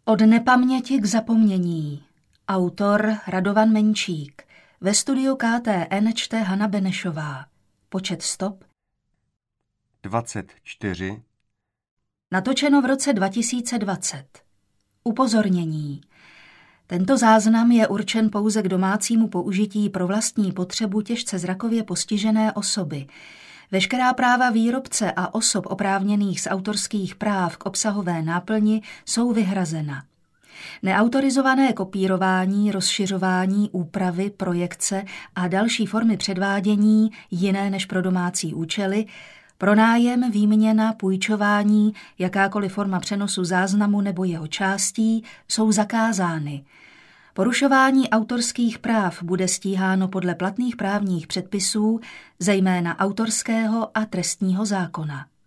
Od nepaměti k zapomnění. Autor Radovan Menčík. Ve studiu KTN čte Hana Benešová. Počet stop 24. Natočeno v roce 2020. Upozornění. Tento záznam je určen pouze k domácímu použití pro vlastní potřebu těžce zrakově postižené osoby. Veškerá práva výrobce a osob oprávněných z autorských práv k obsahové náplni jsou vyhrazena. Neautorizované kopírování, rozšiřování, úpravy, projekce a další formy předvádění, jiné než pro domácí účely, pronájem, výměna, půjčování, jakákoliv forma přenosu záznamu nebo jeho částí jsou zakázány. Porušování autorských práv bude stíháno podle platných právních předpisů, zejména autorského a trestního zákona.